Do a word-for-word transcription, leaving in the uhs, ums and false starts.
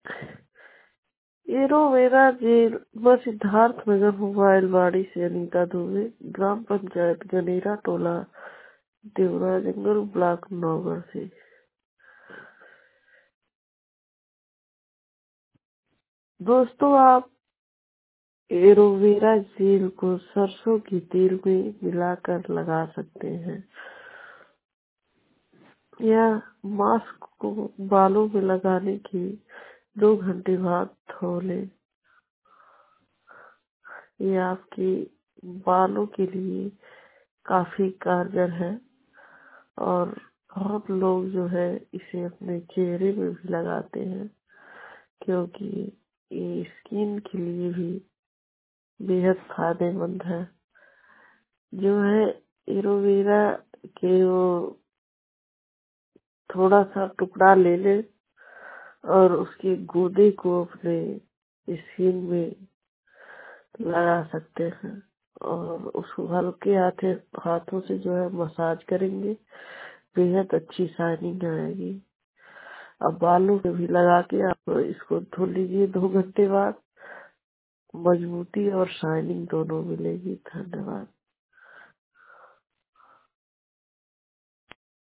एरोवेरा jail व सिद्धार्थ नगर मोबाइल वाड़ी से अनीता दुबे, ग्राम पंचायत गनेरा टोला, देवरा जंगल, ब्लॉक नौगढ़ से। दोस्तों, आप एरोवेरा जेल को सरसों के तेल में मिलाकर लगा सकते हैं या मास्क को बालों में लगाने के दो घंटे बाद धो लें। ये आपके बालों के लिए काफी कारगर है और बहुत लोग जो है इसे अपने चेहरे में भी लगाते हैं, क्योंकि ये स्किन के लिए भी बेहद फायदेमंद है। जो है एलोवेरा के वो थोड़ा सा टुकड़ा ले ले और उसके गूदे को अपने स्किन में लगा सकते हैं और उसको हल्के हाथे हाथों से जो है मसाज करेंगे, बेहद अच्छी शाइनिंग आएगी। अब बालों में भी लगा के आप इसको धो लीजिए, दो घंटे बाद मजबूती और शाइनिंग दोनों मिलेगी। धन्यवाद।